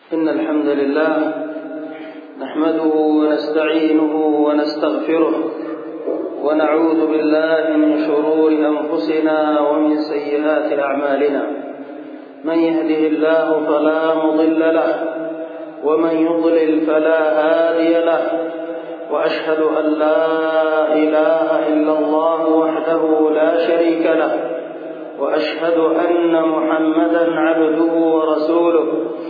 إن الحمد لله نحمده ونستعينه ونستغفره ونعوذ بالله من شرور أنفسنا ومن سيئات أعمالنا. من يهده الله فلا مضل له ومن يضلل فلا هادي له، وأشهد أن لا إله إلا الله وحده لا شريك له، وأشهد أن محمدا عبده ورسوله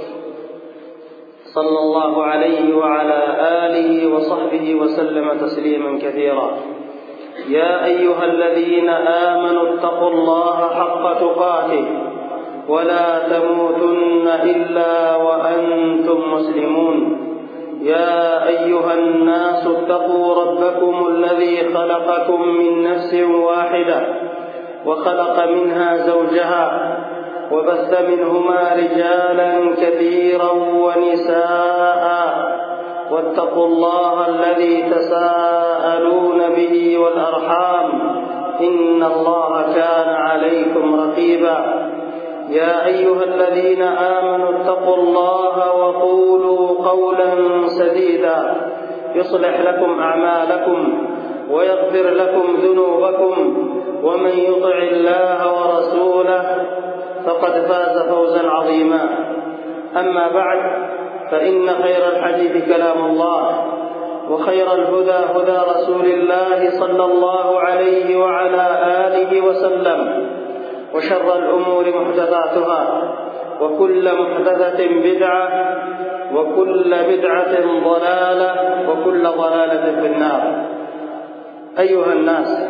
صلى الله عليه وعلى آله وصحبه وسلم تسليما كثيرا. يا أيها الذين آمنوا اتقوا الله حق تقاته ولا تموتن إلا وأنتم مسلمون. يا أيها الناس اتقوا ربكم الذي خلقكم من نفس واحدة وخلق منها زوجها وبث منهما رجالا كثيرا ونساء، واتقوا الله الذي تساءلون به والأرحام إن الله كان عليكم رقيبا. يا أيها الذين آمنوا اتقوا الله وقولوا قولا سديدا يصلح لكم أعمالكم ويغفر لكم ذنوبكم، ومن يطع الله ورسوله فقد فاز فوزا عظيما. أما بعد، فإن خير الحديث كلام الله، وخير الهدى هدى رسول الله صلى الله عليه وعلى آله وسلم، وشر الأمور محدثاتها، وكل محدثة بدعة، وكل بدعة ضلالة، وكل ضلالة في النار. أيها الناس،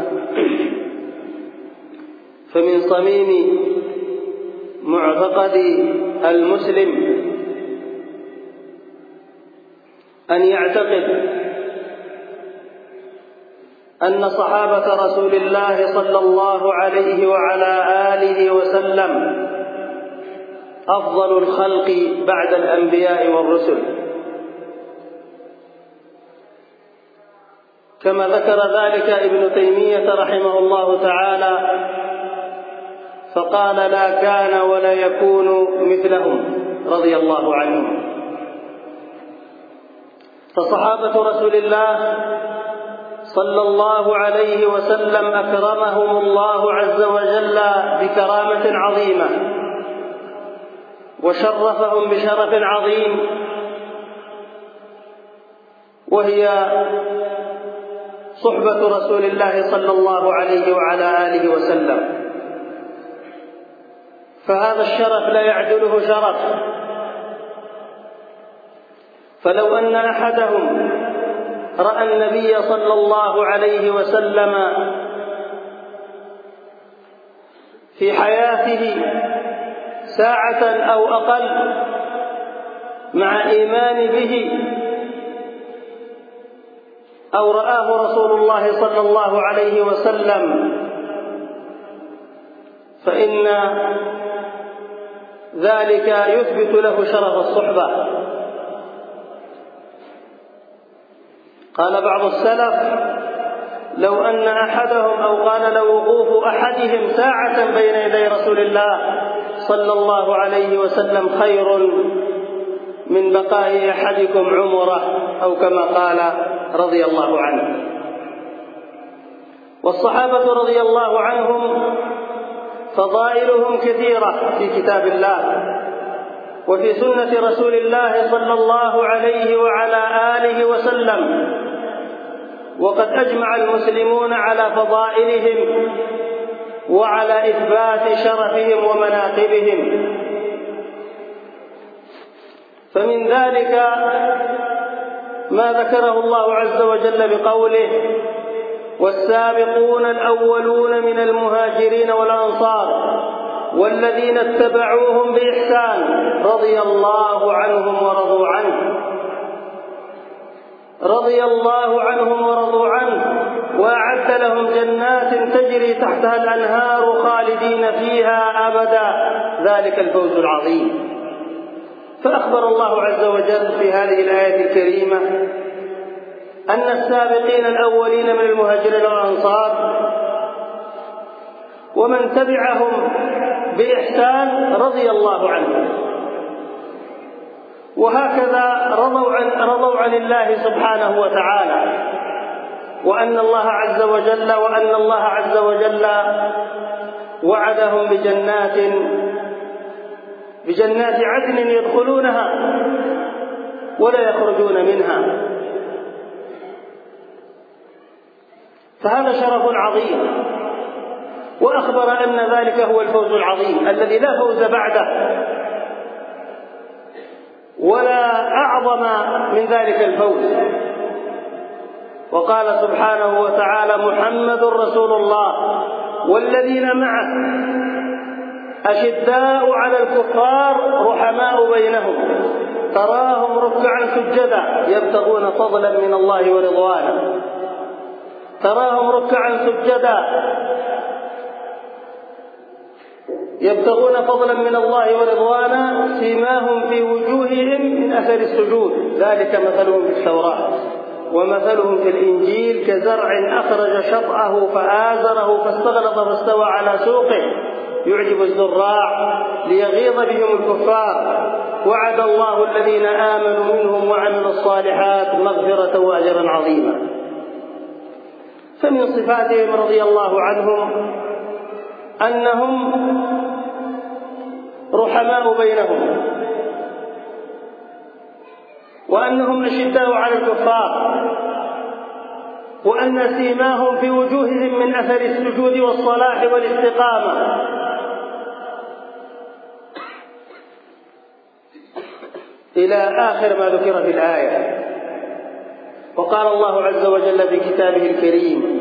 فمن صميم معتقد المسلم أن يعتقد أن صحابة رسول الله صلى الله عليه وعلى آله وسلم أفضل الخلق بعد الأنبياء والرسل، كما ذكر ذلك ابن تيمية رحمه الله تعالى فقال: لا كان ولا يكون مثلهم رضي الله عنهم. فصحابة رسول الله صلى الله عليه وسلم أكرمهم الله عز وجل بكرامة عظيمة، وشرفهم بشرف عظيم، وهي صحبة رسول الله صلى الله عليه وعلى آله وسلم. فهذا الشرف لا يعدله شرف. فلو أن أحدهم رأى النبي صلى الله عليه وسلم في حياته ساعة أو أقل مع إيمان به، أو رآه رسول الله صلى الله عليه وسلم، فإن ذلك يثبت له شرف الصحبة. قال بعض السلف: لو أن أحدهم، أو قال لو وقوف أحدهم ساعة بين يدي رسول الله صلى الله عليه وسلم خير من بقاء أحدكم عمره، أو كما قال رضي الله عنه. والصحابة رضي الله عنهم فضائلهم كثيرة في كتاب الله وفي سنة رسول الله صلى الله عليه وعلى آله وسلم، وقد أجمع المسلمون على فضائلهم وعلى إثبات شرفهم ومناقبهم. فمن ذلك ما ذكره الله عز وجل بقوله: والسابقون الأولون من المهاجرين والأنصار والذين اتبعوهم بإحسان رضي الله عنهم ورضوا عنه. رضي الله عنهم ورضوا عنه، وأعد لهم جنات تجري تحتها الأنهار خالدين فيها أبدا، ذلك الفوز العظيم. فأخبر الله عز وجل في هذه الآية الكريمة أن السابقين الأولين من المهاجرين والأنصار ومن تبعهم بإحسان رضي الله عنهم، وهكذا رضوا عن الله سبحانه وتعالى، وأن الله عز وجل وعدهم بجنات عدن يدخلونها ولا يخرجون منها. فهذا شرف عظيم، وأخبر أن ذلك هو الفوز العظيم الذي لا فوز بعده ولا أعظم من ذلك الفوز. وقال سبحانه وتعالى: محمد رسول الله والذين معه أشداء على الكفار رحماء بينهم تراهم ركعا سجدا يبتغون فضلا من الله ورضوانا. تراهم ركعا سجدا يبتغون فضلا من الله ورضوانا سيماهم في وجوههم من أثر السجود ذلك مثلهم في التوراة ومثلهم في الإنجيل كزرع أخرج شطأه فآزره فاستغلظ فاستوى على سوقه يعجب الزراع ليغيظ بهم الكفار وعد الله الذين آمنوا منهم وعملوا الصالحات مغفرة وأجرا عظيما. فمن صفاتهم رضي الله عنهم أنهم رحماء بينهم، وأنهم أشداء على الكفار، وأن سيماهم في وجوههم من أثر السجود والصلاح والاستقامة. إلى آخر ما ذكر في الآية. وقال الله عز وجل في كتابه الكريم: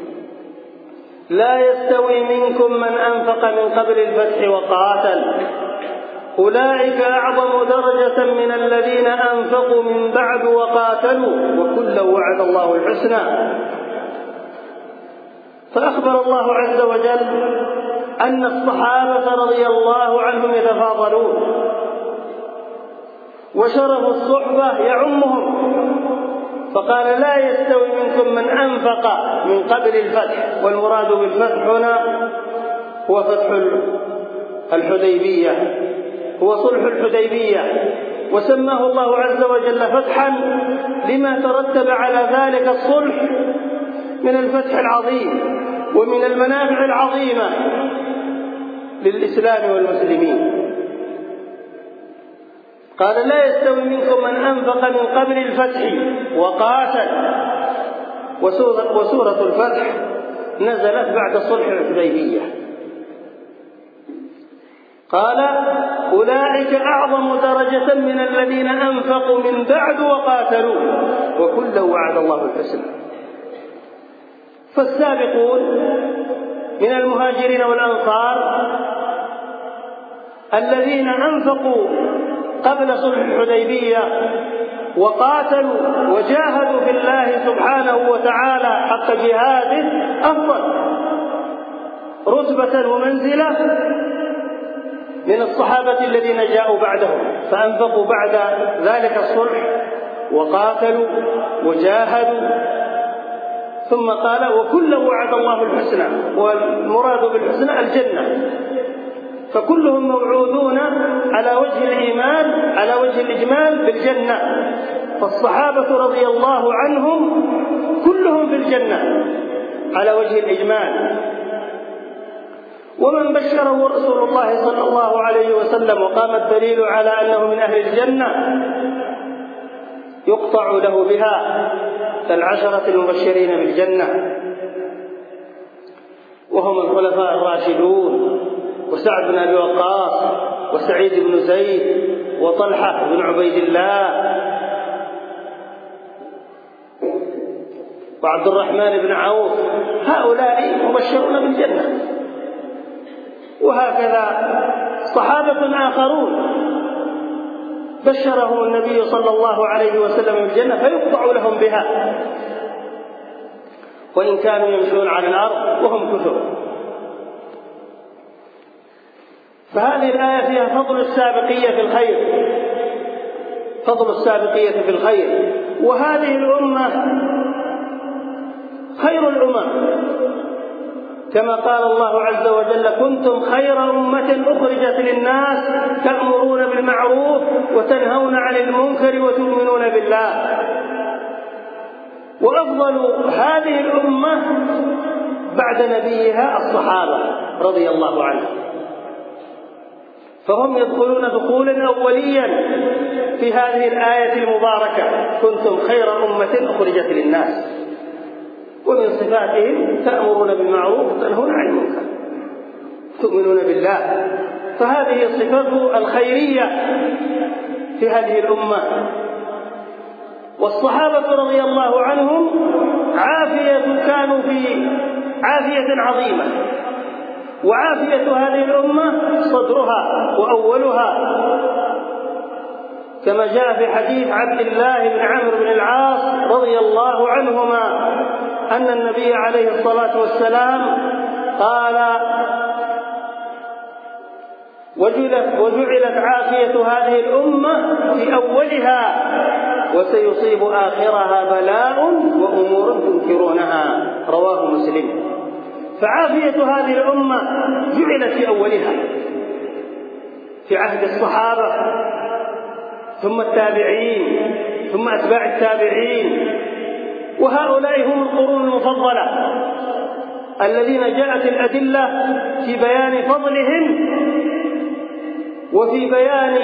لا يستوي منكم من أنفق من قبل الفتح وقاتل أولئك أعظم درجة من الذين أنفقوا من بعد وقاتلوا وكلا وعد الله الحسنى. فأخبر الله عز وجل أن الصحابة رضي الله عنهم يتفاضلون، وشرف الصحبة يعمهم، فقال: لا يستوي منكم من أنفق من قبل الفتح، والمراد بالفتح هنا هو فتح الحديبية، هو صلح الحديبية، وسماه الله عز وجل فتحا لما ترتب على ذلك الصلح من الفتح العظيم ومن المنافع العظيمة للإسلام والمسلمين. قال: لا يستوي منكم من أنفق من قبل الفتح وقاتل، وسورة الفتح نزلت بعد صلح الحديبية. قال: أولئك أعظم درجة من الذين أنفقوا من بعد وقاتلوا وكلا وعد الله الحسنى. فالسابقون من المهاجرين والأنصار الذين أنفقوا قبل صلح الحديبية وقاتلوا وجاهدوا في الله سبحانه وتعالى حق جهاده أفضل رتبة ومنزلة من الصحابة الذين جاءوا بعدهم، فأنفقوا بعد ذلك الصلح وقاتلوا وجاهدوا. ثم قال: وكلا وعد الله الحسنى، والمراد بالحسنى الجنة. فكلهم موعودون على وجه الإيمان على وجه الإجمال بالجنة. فالصحابة رضي الله عنهم كلهم في الجنة على وجه الإجمال. ومن بشره رسول الله صلى الله عليه وسلم وقام الدليل على أنه من أهل الجنة يقطع له بها كالعشرة المبشرين بالجنة، وهم الخلفاء الراشدون وسعد بن أبي وقاص وسعيد بن زيد وطلحة بن عبيد الله وعبد الرحمن بن عوف، هؤلاء مبشرون بالجنة. وهكذا صحابة آخرون بشرهم النبي صلى الله عليه وسلم بالجنة فيقطع لهم بها وإن كانوا يمشون على الأرض وهم كثر. فهذه الآية فيها فضل السابقية في الخير، فضل السابقية في الخير. وهذه الأمة خير الأمم كما قال الله عز وجل: كنتم خير أمة أخرجت للناس تأمرون بالمعروف وتنهون عن المنكر وتؤمنون بالله. وأفضل هذه الأمة بعد نبيها الصحابة رضي الله عنهم، فهم يدخلون دخولا أوليا في هذه الآية المباركة: كنتم خير أمة أخرجت للناس. ومن صفاتهم تأمرون بالمعروف وتنهون عن المنكر تؤمنون بالله. فهذه الصفة الخيرية في هذه الأمة. والصحابة رضي الله عنهم كانوا في عافية عظيمة، وعافية هذه الأمة صدرها وأولها، كما جاء في حديث عبد الله بن عمرو بن العاص رضي الله عنهما أن النبي عليه الصلاة والسلام قال: وجعلت عافية هذه الأمة في أولها وسيصيب آخرها بلاء وأمور تنكرونها. رواه مسلم. فعافية هذه الأمة جعلت في أولها في عهد الصحابة، ثم التابعين، ثم أتباع التابعين، وهؤلاء هم القرون المفضلة الذين جاءت الأدلة في بيان فضلهم وفي بيان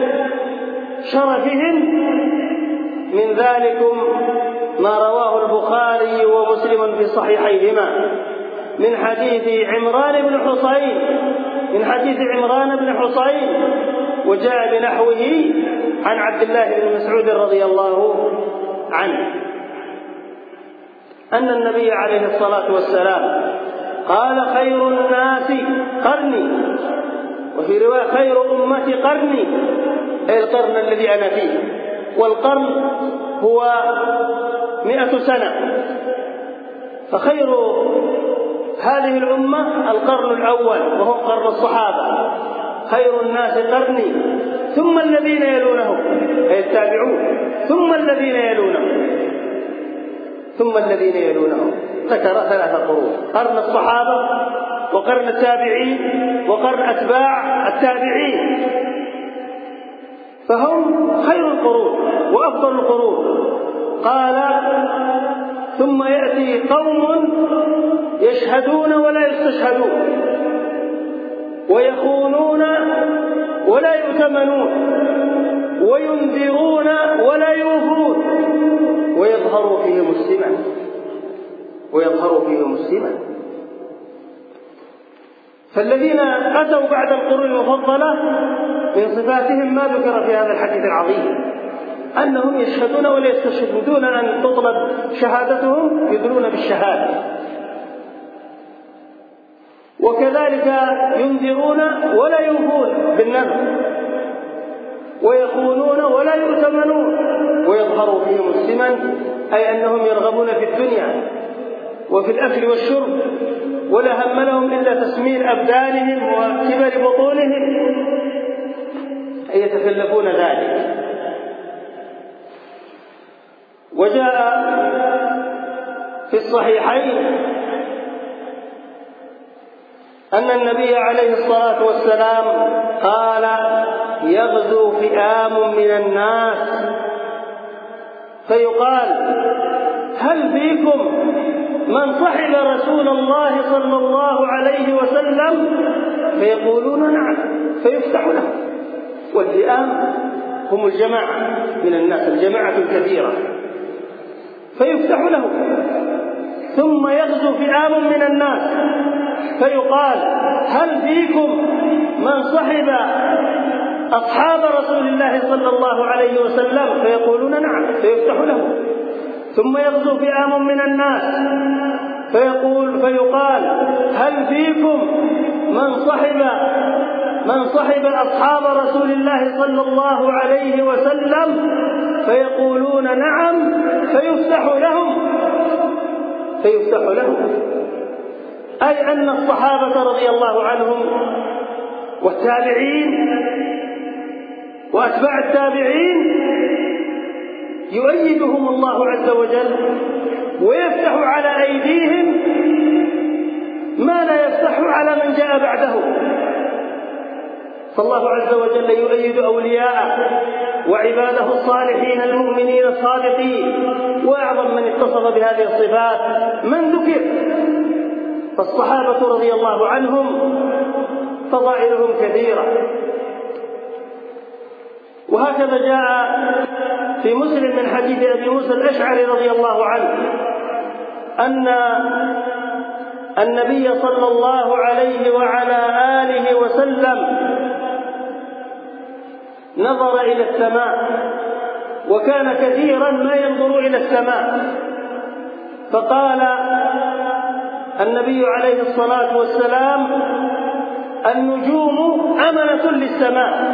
شرفهم. من ذلكم ما رواه البخاري ومسلم في صحيحيهما من حديث عمران بن حصين، وجاء بنحوه عن عبد الله بن مسعود رضي الله عنه أن النبي عليه الصلاة والسلام قال: خير الناس قرني، وفي رواية: خير أمتي قرني، أي القرن الذي أنا فيه. والقرن هو 100 سنة، فخير هذه الأمة القرن الأول وهو قرن الصحابة. خير الناس قرني ثم الذين يلونهم، أي التابعون، ثم الذين يلونهم. ذكر 3 قرون: قرن الصحابة، وقرن التابعين، وقرن أتباع التابعين. فهم خير القرون وأفضل القرون. قال: ثم يأتي قوم يشهدون ولا يستشهدون، ويخونون ولا يؤتمنون، وينذرون ولا يوفون، ويظهر فيهم السمن. فالذين أتوا بعد القرون المفضلة من صفاتهم ما ذكر في هذا الحديث العظيم: أنهم يشهدون ولا يستشهدون، دون أن تطلب شهادتهم يدلون بالشهادة، وكذلك ينذرون ولا يوفون بالنذر، ويخونون ولا يؤتمنون، ويظهر فيهم السمن، أي أنهم يرغبون في الدنيا وفي الأكل والشرب، ولا هم لهم إلا تسمين أبدانهم وكبر بطونهم، أي يتكلفون ذلك. وجاء في الصحيحين أن النبي عليه الصلاة والسلام قال: يغزو فئام من الناس فيقال: هل فيكم من صحب رسول الله صلى الله عليه وسلم؟ فيقولون: نعم، فيفتح له. والفئام هم الجماعة من الناس، الجماعة الكثيرة، فيفتح له. ثم يغزو فئام من الناس فيقال: هل فيكم من صحب أصحاب رسول الله صلى الله عليه وسلم؟ فيقولون: نعم، فيفتح له. ثم يغزو فئام من الناس فيقال: هل فيكم من صحب أصحاب رسول الله صلى الله عليه وسلم؟ فيقولون: نعم، فيفتح لهم. أي أن الصحابة رضي الله عنهم والتابعين وأتباع التابعين يؤيدهم الله عز وجل، ويفتح على أيديهم ما لا يفتح على من جاء بعده. فالله عز وجل يؤيد أولياءه وعباده الصالحين المؤمنين الصادقين، وأعظم من اتصف بهذه الصفات من ذكر. فالصحابة رضي الله عنهم فضائلهم كثيرة، وهكذا جاء في مسلم من حديث أبي موسى الأشعري رضي الله عنه أن النبي صلى الله عليه وعلى آله وسلم نظر إلى السماء، وكان كثيرا ما ينظر إلى السماء، فقال النبي عليه الصلاة والسلام: النجوم أمنة للسماء،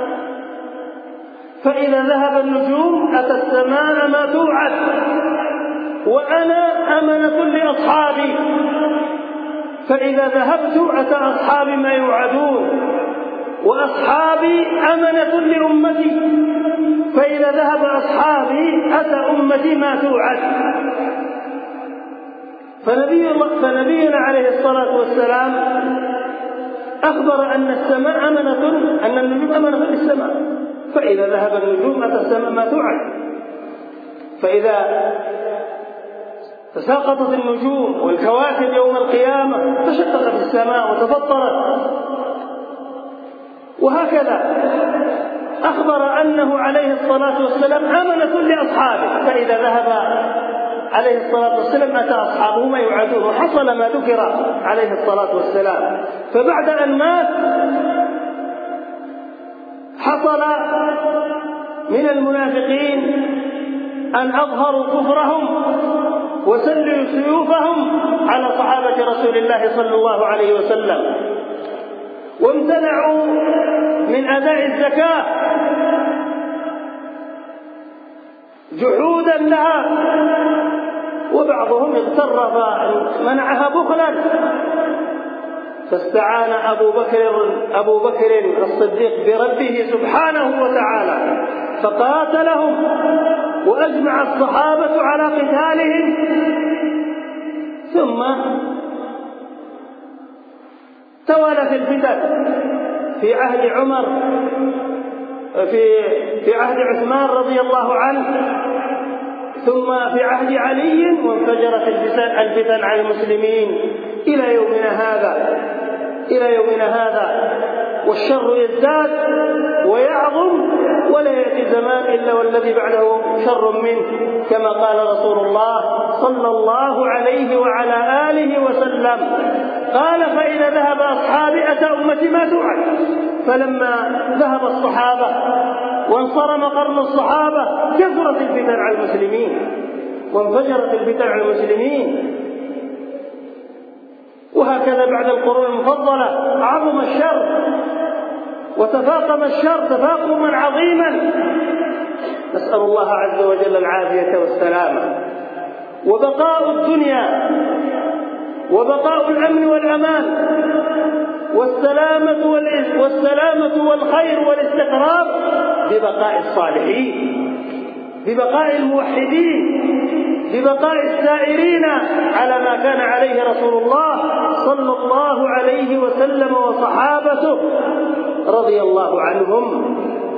فإذا ذهب النجوم أتى السماء ما توعد، وأنا أمنة لأصحابي، فإذا ذهبت أتى أصحابي ما يوعدون، وأصحابي أمنة لأمتي، فإذا ذهب أصحابي أتى أمتي ما توعد. فنبينا عليه الصلاة والسلام أخبر أن السماء أن النجوم أمنة للسماء، فإذا ذهب النجوم أتى السماء ما توعد. فإذا تساقطت النجوم والكواكب يوم القيامة تشققت السماء وتفطرت. وهكذا أخبر أنه عليه الصلاة والسلام أمنة لأصحابه، فإذا ذهب عليه الصلاة والسلام أتى أصحابه ما يوعدون، وحصل ما ذكر عليه الصلاة والسلام. فبعد أن مات حصل من المنافقين أن أظهروا كفرهم وسلوا سيوفهم على صحابة رسول الله صلى الله عليه وسلم، وامتنعوا من أداء الزكاة جحودا لها، وبعضهم اغتر فمنعها بخلا. فاستعان أبو بكر الصديق بربه سبحانه وتعالى فقاتلهم، وأجمع الصحابة على قتالهم. ثم توالت الفتن في عهد عمر، في عهد عثمان رضي الله عنه، ثم في عهد علي، وانفجرت الفتن على المسلمين إلى يومنا هذا، والشر يزداد ويعظم، ولا يأتي زمان إلا والذي بعده شر منه، كما قال رسول الله صلى الله عليه وعلى آله وسلم، قال: فإذا ذهب أصحابي أتى أمتي ما توعد. فلما ذهب الصحابة وانصرم قرن الصحابة كثرت الفتن على المسلمين وانفجرت الفتن على المسلمين. وهكذا بعد القرون المفضلة عظم الشر وتفاقم الشر تفاقما عظيما، نسأل الله عز وجل العافية والسلامة، وبقاء الدنيا وبقاء الأمن والأمان والسلامة والخير والاستقرار ببقاء الصالحين، ببقاء الموحدين، ببقاء السائرين على ما كان عليه رسول الله صلى الله عليه وسلم وصحابته رضي الله عنهم.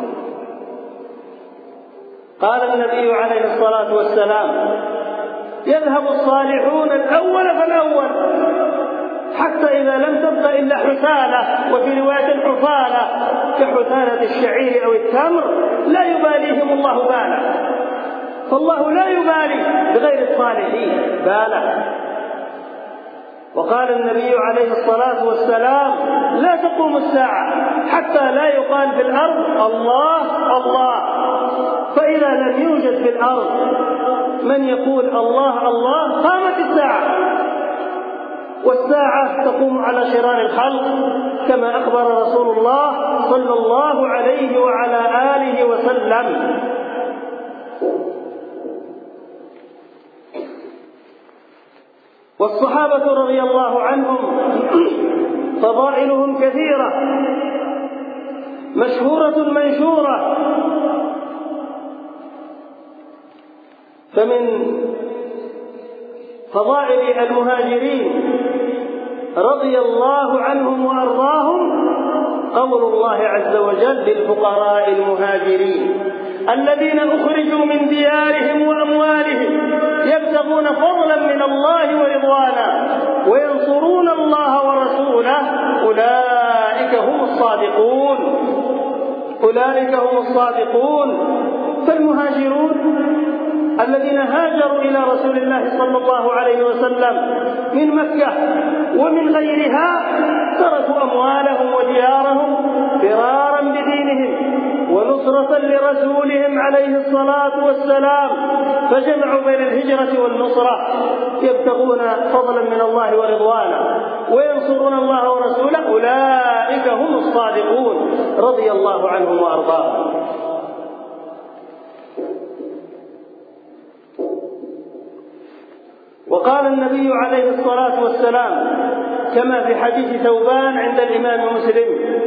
قال النبي عليه الصلاة والسلام: يذهب الصالحون الأول فالأول، حتى إذا لم تبق إلا حثالة، وفي رواية حفالة كحثالة الشعير أو التمر، لا يباليهم الله بالا. فالله لا يبالي بغير الصالحين بالا. وقال النبي عليه الصلاة والسلام: لا تقوم الساعة حتى لا يقال في الأرض الله الله، فإذا لم يوجد في الأرض من يقول الله الله قامت الساعة. والساعة تقوم على شرار الخلق كما أخبر رسول الله صلى الله عليه وعلى آله وسلم. والصحابة رضي الله عنهم فضائلهم كثيرة مشهورة منشورة. فمن فضائل المهاجرين رضي الله عنهم وأرضاهم قول الله عز وجل للفقراء المهاجرين الذين أخرجوا من ديارهم وأموالهم يبتغون فضلا من الله ورضوانا وينصرون الله ورسوله أولئك هم الصادقون. أولئك هم الصادقون. فالمهاجرون الذين هاجروا إلى رسول الله صلى الله عليه وسلم من مكة ومن غيرها تركوا أموالهم وديارهم فرارا بدينهم ونصرة لرسولهم عليه الصلاة والسلام، فجمعوا بين الهجرة والنصرة يبتغون فضلا من الله ورضوانا وينصرون الله ورسوله أولئك هم الصادقون رضي الله عنهم وأرضاهم. وقال النبي عليه الصلاة والسلام كما في حديث ثوبان عند الإمام مسلم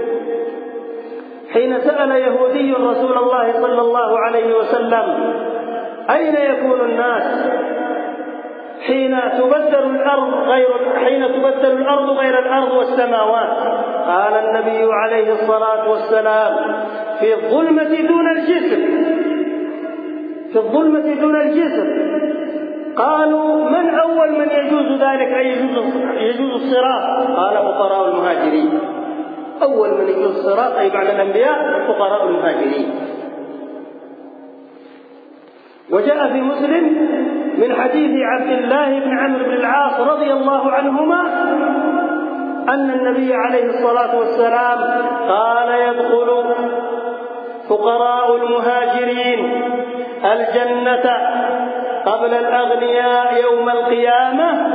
حين سأل يهودي رسول الله صلى الله عليه وسلم أين يكون الناس حين تبدل الأرض غير الأرض والسماوات؟ قال النبي عليه الصلاة والسلام في الظلمة دون الجسر. في الظلمة دون الجسر. قالوا من أول من يجوز ذلك أي يجوز الصراط؟ قال فقراء المهاجرين. أول من يجوز الصراط أي بعد الأنبياء فقراء المهاجرين. وجاء في مسلم من حديث عبد الله بن عمرو بن العاص رضي الله عنهما أن النبي عليه الصلاة والسلام قال يدخل فقراء المهاجرين الجنة قبل الأغنياء يوم القيامة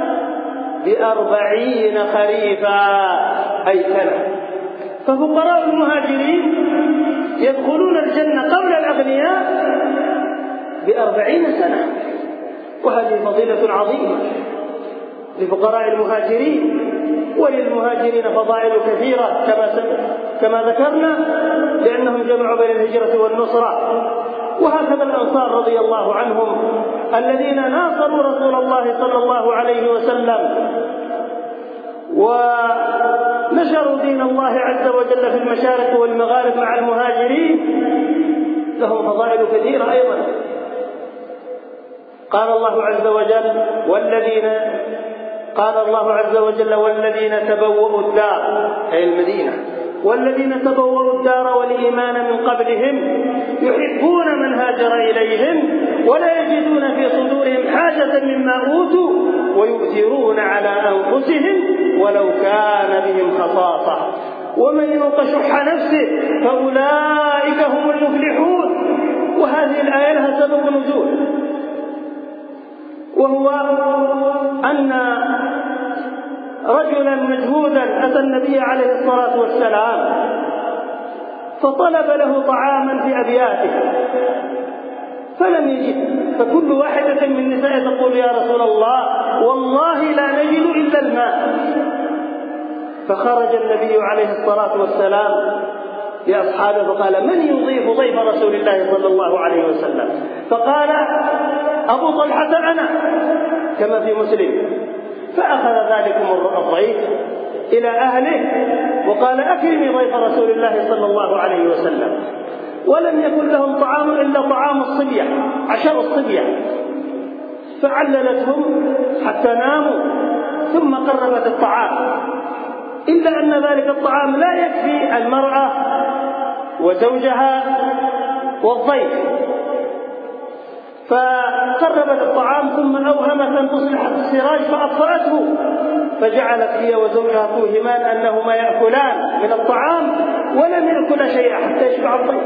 ب40 خريفا أي سنة. ففقراء المهاجرين يدخلون الجنة قبل الأغنياء ب40 سنة، وهذه فضيلة عظيمة لفقراء المهاجرين. وللمهاجرين فضائل كثيرة كما ذكرنا لأنهم جمعوا بين الهجرة والنصرة. وهكذا الأنصار رضي الله عنهم الذين ناصروا رسول الله صلى الله عليه وسلم ونشروا دين الله عز وجل في المشارق والمغارب مع المهاجرين لهم فضائل كثيرة أيضا. قال الله عز وجل والذين تبوأوا الدار أي المدينة والذين تبوأوا الدار والإيمان من قبلهم يحبون من هاجر إليهم ولا يجدون في صدورهم حاجة مما أوتوا ويؤثرون على أنفسهم ولو كان بهم خصاصة ومن يوق شح نفسه فأولئك هم المفلحون. وهذه الآية لها سبب نزول، وهو أن رجلا مجهودا أتى النبي عليه الصلاة والسلام فطلب له طعاما في أبياته فلم يجد، فكل واحدة من النساء تقول يا رسول الله والله لا نجد إلا الماء. فخرج النبي عليه الصلاة والسلام لأصحابه فقال من يضيف ضيف رسول الله صلى الله عليه وسلم؟ فقال أبو طلحة أنا كما في مسلم. فأخذ ذلكم الضيف إلى أهله وقال أكرمي ضيف رسول الله صلى الله عليه وسلم. ولم يكن لهم طعام إلا طعام الصبية عشاء الصبية، فعللتهم حتى ناموا ثم قربت الطعام، إلا أن ذلك الطعام لا يكفي المرأة وزوجها والضيف، فقربت الطعام ثم أوهمت أن تصلح السراج فأطفأته، فجعلت هي وزوجها توهمان أنهما يأكلان من الطعام ولم يأكل شيئا حتى يشبع الضيف.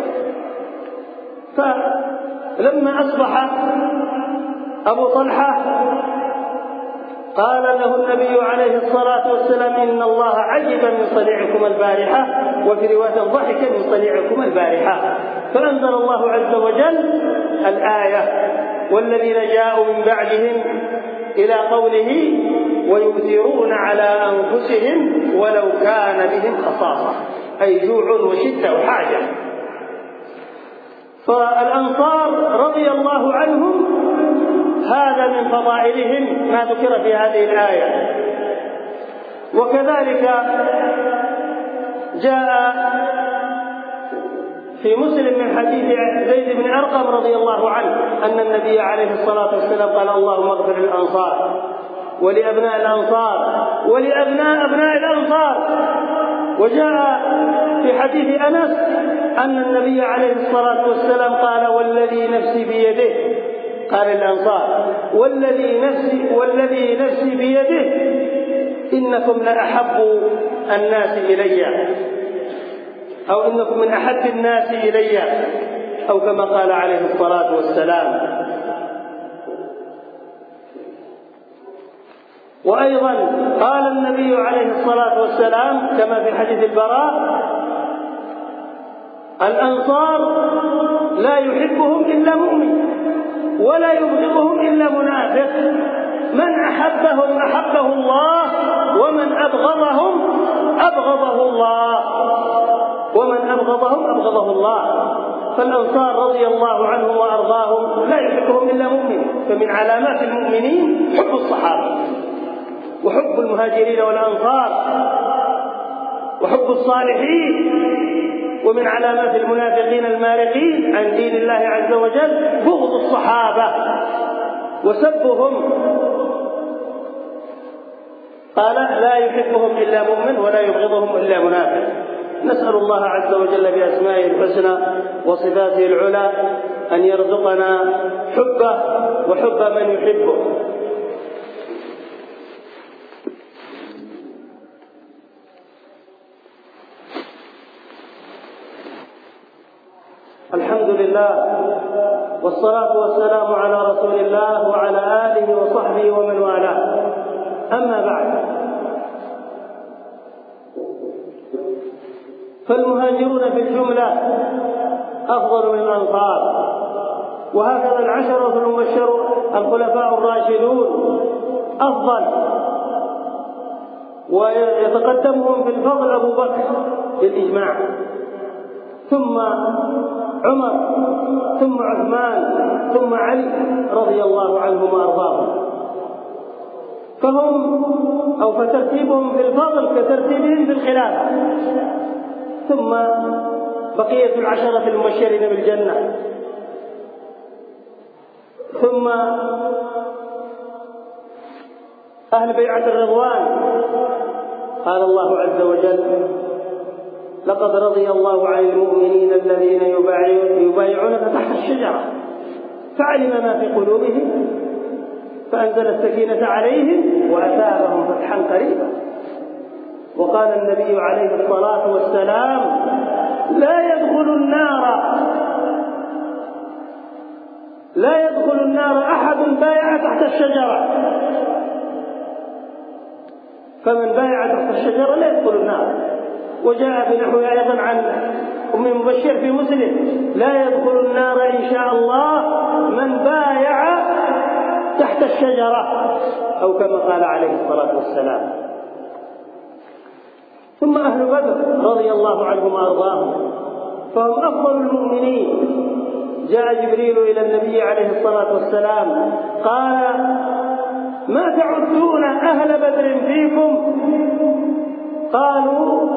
فلما أصبح أبو طلحة قال له النبي عليه الصلاة والسلام إن الله عجب من صنيعكم البارحة، وفي رواية ضحك من صنيعكم البارحة. فأنزل الله عز وجل الآية والذين جاءوا من بعدهم إلى قوله ويؤثرون على أنفسهم ولو كان بهم خصاصة أي جوع وشدة وحاجة. فالأنصار رضي الله عنهم هذا من فضائلهم ما ذكر في هذه الآية. وكذلك جاء في مسلم من حديث زيد بن أرقم رضي الله عنه أن النبي عليه الصلاة والسلام قال: اللهم اغفر للأنصار ولأبناء الأنصار ولأبناء أبناء الأنصار. وجاء في حديث أنس أن النبي عليه الصلاة والسلام قال: والذي نفسي بيده، قال الأنصار: والذي نفسي بيده إنكم لأحب الناس إلي، أو إنكم من أحب الناس إلي، أو كما قال عليه الصلاة والسلام. وأيضا قال النبي عليه الصلاة والسلام كما في حديث البراء: الأنصار لا يحبهم إلا مؤمن ولا يبغضهم إلا منافق، من أحبهم أحبه الله ومن أبغضهم أبغضه الله، ومن أبغضهم أبغضه الله. فالأنصار رضي الله عنهم وأرضاهم لا يحبهم إلا مؤمن، فمن علامات المؤمنين حب الصحابة وحب المهاجرين والأنصار وحب الصالحين. ومن علامات المنافقين المارقين عن دين الله عز وجل بغض الصحابة وسبهم. قال: لا يحبهم إلا مؤمن ولا يبغضهم إلا منافق. نسأل الله عز وجل بأسمائه الحسنى وصفاته العلى أن يرزقنا حبه وحب من يحبه. الحمد لله والصلاة والسلام على رسول الله وعلى آله وصحبه ومن والاه. أما بعد، فالمهاجرون في الجملة أفضل من الأنصار، وهكذا العشرة المبشرون الخلفاء الراشدون أفضل، ويتقدمهم في الفضل أبو بكر بالإجماع، ثم عمر، ثم عثمان، ثم علي رضي الله عنهم وأرضاهم. فترتيبهم في الفضل كترتيبهم في الخلافة. ثم بقية العشرة المبشرين بالجنة، ثم أهل بيعة الرضوان. قال الله عز وجل: لقد رضي الله عن المؤمنين الذين يبايعونك تحت الشجرة فعلم ما في قلوبهم فأنزل السكينة عليهم وأثابهم فتحا قريبا. وقال النبي عليه الصلاة والسلام: لا يدخل النار أحد بايع تحت الشجرة، فمن بايع تحت الشجرة لا يدخل النار. وجاء بنحو أيضا عن أم مبشر في مسلم: لا يدخل النار إن شاء الله من بايع تحت الشجرة، أو كما قال عليه الصلاة والسلام. ثم أهل بدر رضي الله عنهم وأرضاهم، فهم أفضل المؤمنين. جاء جبريل إلى النبي عليه الصلاة والسلام قال: ما تعدون أهل بدر فيكم؟ قالوا: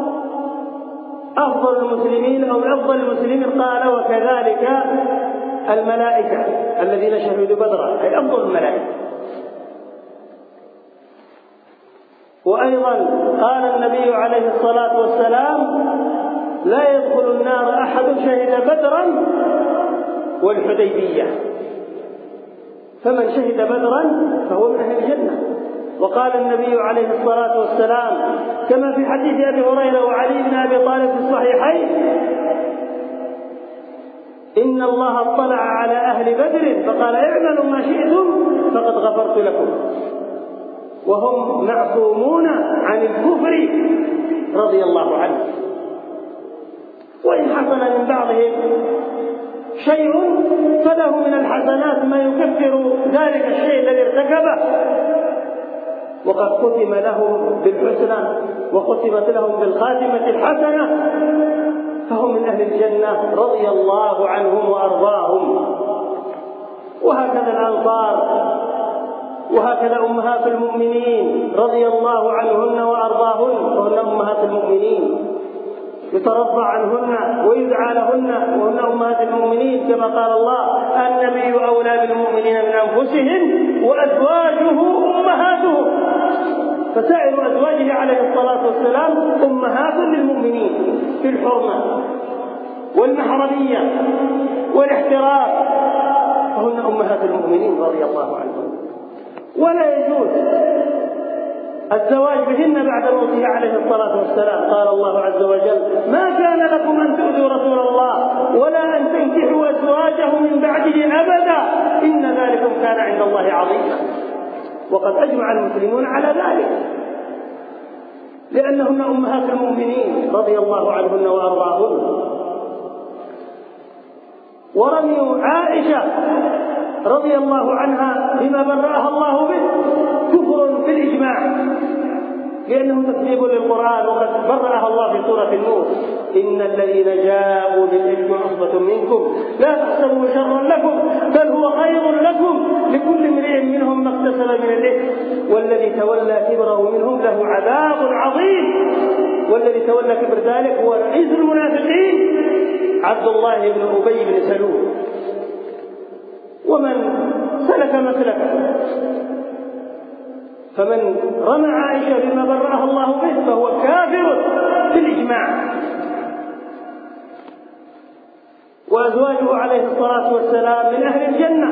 أفضل المسلمين أو أفضل المسلمين. قال: وكذلك الملائكة الذين شهدوا بدرا، أي أفضل الملائكة. وأيضا قال النبي عليه الصلاة والسلام: لا يدخل النار أحد شهد بدرا والحديبية، فمن شهد بدرا فهو من أهل الجنة. وقال النبي عليه الصلاة والسلام كما في حديث أبي هريرة وعلي بن أبي طالب في الصحيحين: إن الله اطلع على أهل بدر فقال: اعملوا ما شئتم فقد غفرت لكم، وهم معصومون عن الكفر رضي الله عنه. وإن حصل من بعضهم شيء فله من الحسنات ما يكفر ذلك الشيء الذي ارتكبه، وقد ختم لهم بالحسنى وختمت لهم بالخاتمة الحسنة، فهم من أهل الجنة رضي الله عنهم وأرضاهم. وهكذا الأنصار وهكذا أمهات المؤمنين رضي الله عنهن وأرضاهن، وهن أمهات المؤمنين يترضى عنهن ويدعى لهن، وهن أمهات المؤمنين كما قال الله: النبي أولى بالمؤمنين من أنفسهم وأزواجه أمهاتهم. فسائر أزواجه عليه الصلاة والسلام أمهات للمؤمنين في الحرمة والمحرمية والاحترام، فهن أمهات المؤمنين رضي الله عنهم. ولا يجوز الزواج بهن بعد موته عليه الصلاة والسلام. قال الله عز وجل: ما كان لكم أن تؤذوا رسول الله ولا أن تنكحوا أزواجه من بعده أبدا إن ذلكم كان عند الله عظيما. وقد أجمع المسلمون على ذلك، لأنهن أمهات المؤمنين رضي الله عنهن وأرضاهن. ورمي عائشة رضي الله عنها بما برأها الله به كفر في الإجماع، لأنه تكذيب للقرآن، وقد برأها الله في سورة النور: إن الذين جاءوا بالإفك عصبة منكم لا تحسبوا شرا لكم بل هو خير لكم لكل امرئ منهم ما اكتسب من الإثم والذي تولى كبره منهم له عذاب عظيم. والذي تولى كبر ذلك هو رئيس المنافقين عبد الله بن أبي بن سلول. ومن سلك مسلكه، فمن رمى عائشة بما برأها الله به فهو كافر في الإجماع. وأزواجه عليه الصلاة والسلام من أهل الجنة،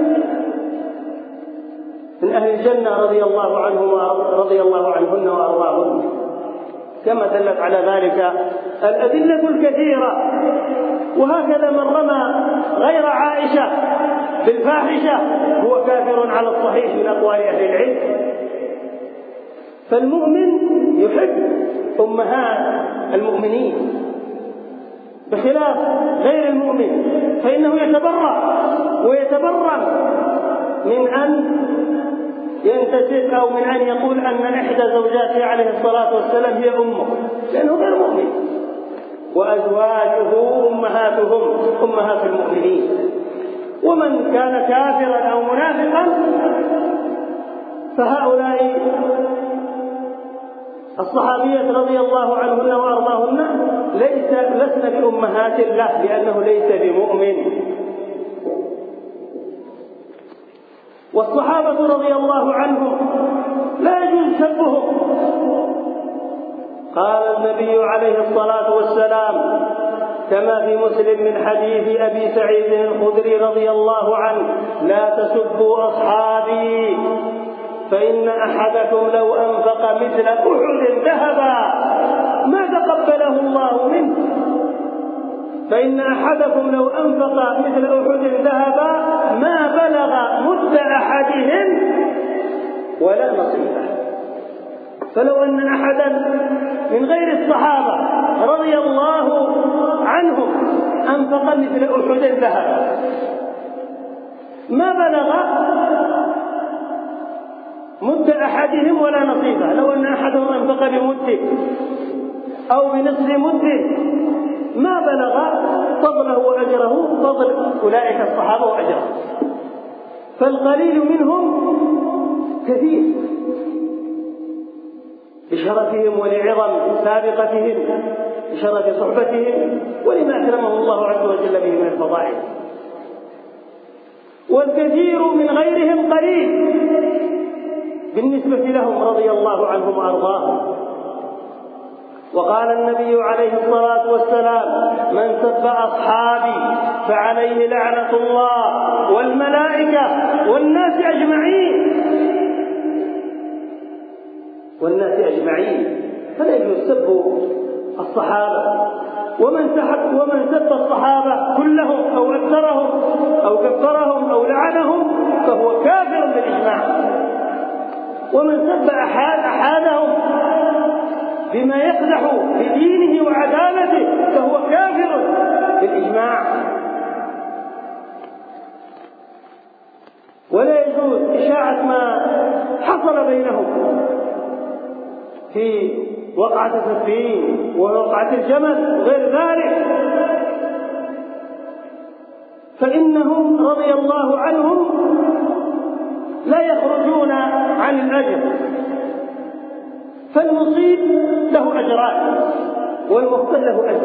من أهل الجنة رضي الله عنهن وأرضاهن، كما دلت على ذلك الأدلة الكثيرة. وهكذا من رمى غير عائشة بالفاحشة هو كافر على الصحيح من أقوال أهل العلم. فالمؤمن يحب أمهات المؤمنين بخلاف غير المؤمن، فإنه يتبرأ ويتبرم من أن ينتسب أو من أن يقول أن إحدى زوجاته عليه الصلاة والسلام هي أمه، لأنه غير مؤمن. وأزواجه أمهاتهم أمهات المؤمنين. ومن كان كافرا أو منافقا فهؤلاء الصحابية رضي الله عنهن وأرضاهن لسن بأمهات له، لأنه ليس بمؤمن. والصحابة رضي الله عنهم لا يجوز سبهم. قال النبي عليه الصلاة والسلام كما في مسلم من حديث أبي سعيد الخدري رضي الله عنه: لا تسبوا أصحابي فإن أحدكم لو أنفق مثل أحد ذهبا ما تقبله الله منه. فإن أحدكم لو أنفق مثل أحد ذهبا ما بلغ مد أحدهم ولا نصيبه. فلو أن أحدا من غير الصحابة رضي الله عنهم أنفق مثل أحد ذهبا ما بلغ مد أحدهم ولا نصيبه. لو أن أحدهم أنفق بمد أو بنصف مد ما بلغ فضله وأجره فضل أولئك الصحابة وأجره. فالقليل منهم كثير بشرفهم ولعظم سابقتهم، بشرف صحبتهم، ولما أكرمه الله عز وجل به من الفضائل. والكثير من غيرهم قليل بالنسبة لهم رضي الله عنهم وأرضاهم. وقال النبي عليه الصلاة والسلام: من سب أصحابي فعليه لعنة الله والملائكة والناس أجمعين. فلا يجوز سب الصحابة. ومن سب الصحابة كلهم أو أكثرهم أو كفرهم أو لعنهم فهو كافر بالإجماع. ومن سب أحدهم بما يقدح بدينه وعدالته فهو كافر بالإجماع. ولا يجوز إشاعة ما حصل بينهم في وقعة السفين ووقعة الجمل وغير ذلك، فإنهم رضي الله عنهم لا يخرجون عن الأجر، فالمصيب له أجران والمخطئ له أجر.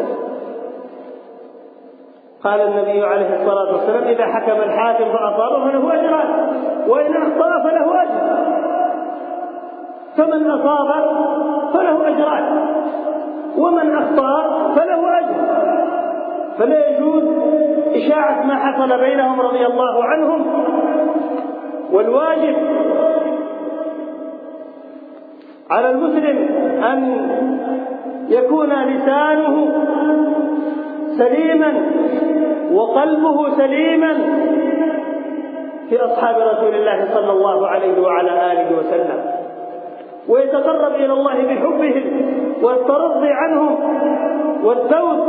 قال النبي عليه الصلاة والسلام: إذا حكم الحاكم فأصاب فله أجران، وإن أخطأ فله أجر. فمن أصاب فله أجران، ومن أخطأ فله أجر. فلا يجوز إشاعة ما حصل بينهم رضي الله عنهم. والواجب على المسلم أن يكون لسانه سليما وقلبه سليما في أصحاب رسول الله صلى الله عليه وعلى آله وسلم، ويتقرب إلى الله بحبهم والترضي عنهم والذود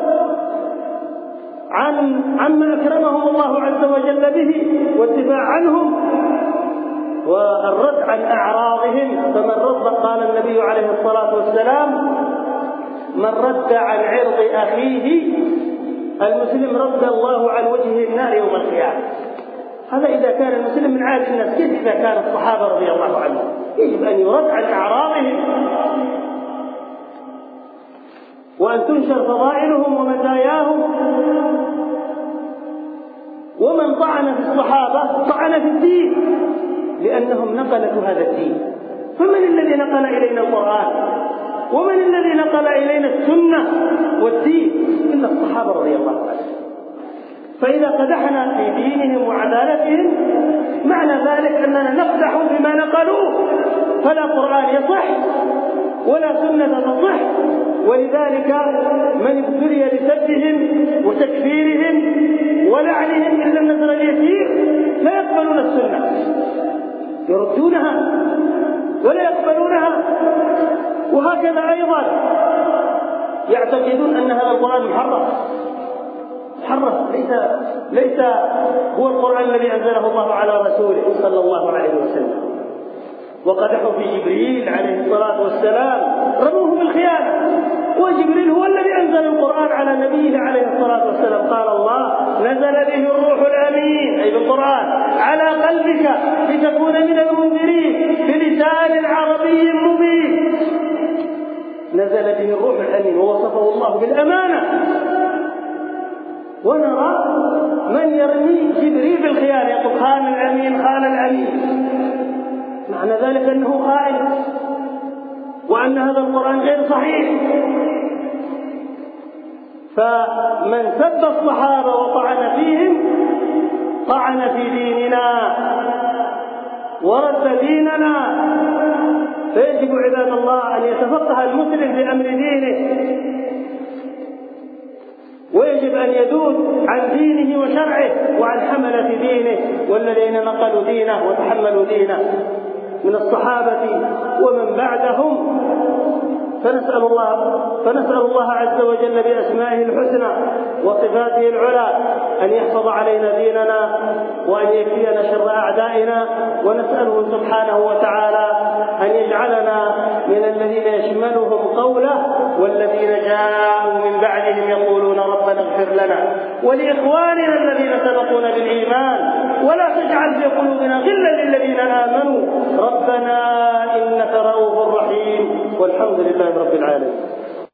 عما أكرمهم الله عز وجل به والدفاع عنهم والرد عن أعراضهم. فمن رد، قال النبي عليه الصلاة والسلام: من رد عن عرض أخيه المسلم رد الله عن وجهه النار يوم القيامة. هذا إذا كان المسلم من عادة الناس، كيف إذا كان الصحابة رضي الله عنهم؟ يجب أن يرد عن أعراضهم وأن تنشر فضائلهم ومزاياهم. ومن طعن في الصحابة طعن في الدين، لأنهم نقلوا هذا الدين. فمن الذي نقل إلينا القرآن؟ ومن الذي نقل إلينا السنة والدين؟ إلا الصحابة رضي الله عنهم. فإذا قدحنا في دينهم وعدالتهم معنى ذلك أننا نقدح بما نقلوه، فلا قرآن يصح ولا سنة تصح. ولذلك من ابتلي بسبهم وتكفيرهم ولعنهم إلا النذر اليسير لا يقبلون السنة، يردونها ولا يقبلونها. وهكذا أيضا يعتقدون أن هذا القرآن محرف. ليس هو القرآن الذي أنزله الله على رسوله صلى الله عليه وسلم. وقدحوا في جبريل عليه الصلاة والسلام، رموه بالخيانة، وجبريل هو الذي أنزل القرآن على نبيه عليه الصلاة والسلام. قال الله: نزل به الروح الأمين، أي بالقرآن، على قلبك لتكون من المنذرين بلسان عربي مبين. نزل به الروح الأمين، ووصفه الله بالأمانة. ونرى من يرمي جبريل بالخيانة، يقول: خان الأمين خان الأمين. معنى ذلك أنه خائن، وأن هذا القرآن غير صحيح. فمن سب الصحابة وطعن فيهم طعن في ديننا ورد ديننا. فيجب عباد الله أن يتفقه المسلم في أمر دينه، ويجب أن يذود عن دينه وشرعه وعن حملة دينه والذين نقلوا دينه وتحملوا دينه من الصحابة ومن بعدهم. فنسأل الله عز وجل بأسمائه الحسنى وصفاته العلى أن يحفظ علينا ديننا وأن يكفينا شر أعدائنا. ونسأله سبحانه وتعالى أن يجعلنا من الذين يشملهم قوله: والذين جاءوا من بعدهم يقولون ربنا اغفر لنا ولإخواننا الذين سبقونا بالإيمان ولا تجعل في قلوبنا غلا للذين آمنوا ربنا إنك رؤوف رحيم. والحمد لله رب العالمين.